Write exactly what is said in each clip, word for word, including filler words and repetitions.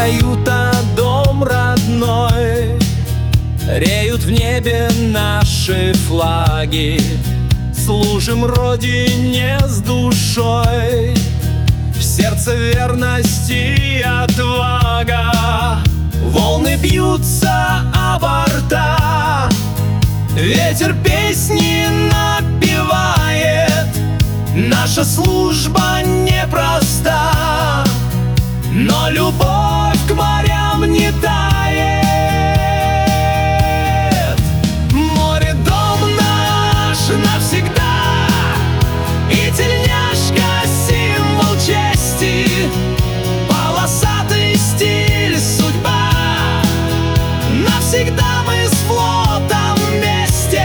каюта, дом родной, реют в небе наши флаги. Служим Родине с душой, в сердце верность и отвага. Волны бьются о борта, ветер песни напевает. Наша служба непроста, но любовь к морям не тает. Море — дом наш навсегда, и тельняшка — символ чести. Полосатый стиль — судьба, навсегда мы с флотом вместе.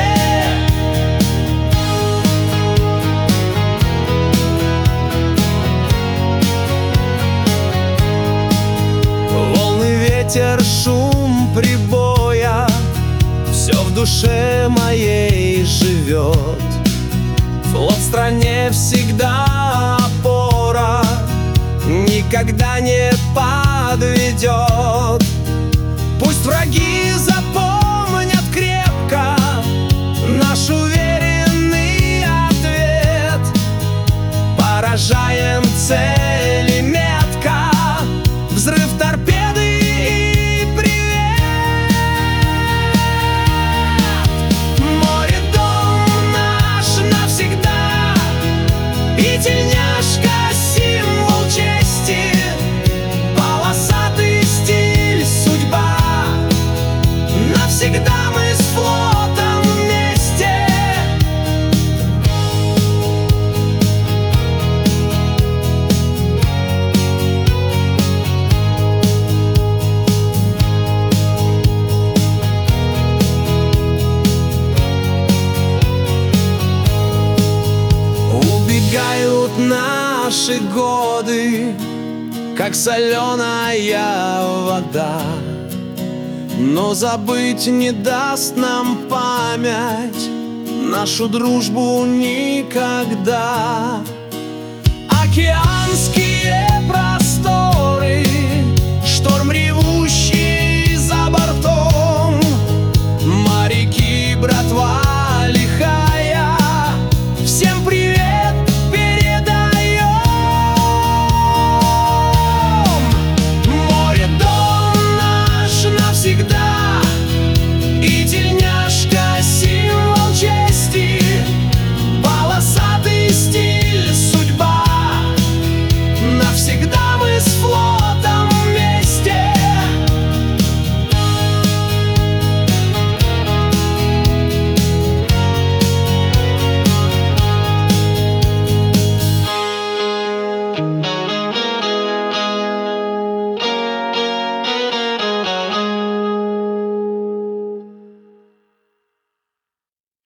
Ветер, шум прибоя, все в душе моей живет. Флот в стране всегда опора, никогда не подведет. Пусть враги запомнят крепко наш уверенный ответ. Поражаем цели метко, взрыв торпеды. Тельняшка — символ чести, полосатый стиль — судьба, навсегда мы с флотом вместе. Убегают наши годы, как соленая вода, но забыть не даст нам память нашу дружбу никогда. Океанский